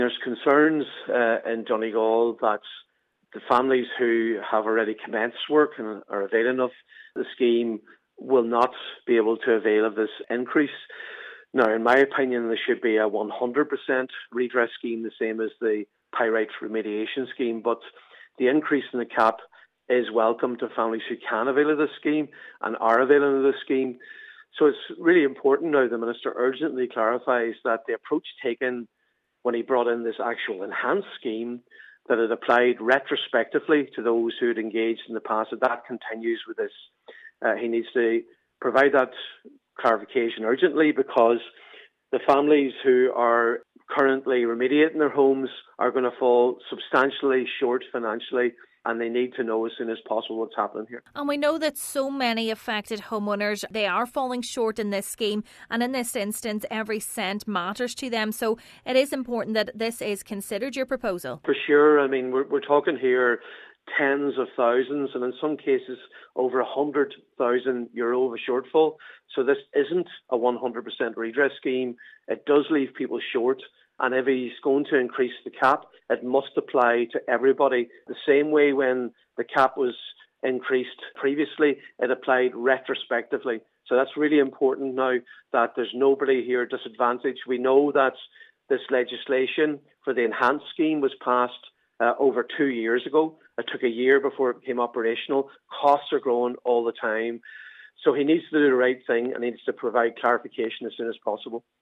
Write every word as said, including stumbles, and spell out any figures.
There's concerns uh, in Donegal that the families who have already commenced work and are availing of the scheme will not be able to avail of this increase. Now, in my opinion, there should be a one hundred percent redress scheme, the same as the pyrite remediation scheme, but the increase in the cap is welcome to families who can avail of this scheme and are availing of this scheme. So it's really important now the Minister urgently clarifies that the approach taken when he brought in this actual enhanced scheme, that it applied retrospectively to those who had engaged in the past, that that continues with this. Uh, he needs to provide that clarification urgently, because the families who are currently remediating their homes are going to fall substantially short financially, and they need to know as soon as possible what's happening here. And we know that so many affected homeowners, they are falling short in this scheme, and in this instance every cent matters to them, so it is important that this is considered, your proposal. For sure. I mean, we're, we're talking here tens of thousands, and in some cases over one hundred thousand euro of a shortfall. So this isn't a one hundred percent redress scheme. It does leave people short, and if he's going to increase the cap, it must apply to everybody. The same way when the cap was increased previously, it applied retrospectively. So that's really important now, that there's nobody here disadvantaged. We know that this legislation for the enhanced scheme was passed uh, over two years ago. It took a year before it became operational. Costs are growing all the time. So he needs to do the right thing and needs to provide clarification as soon as possible.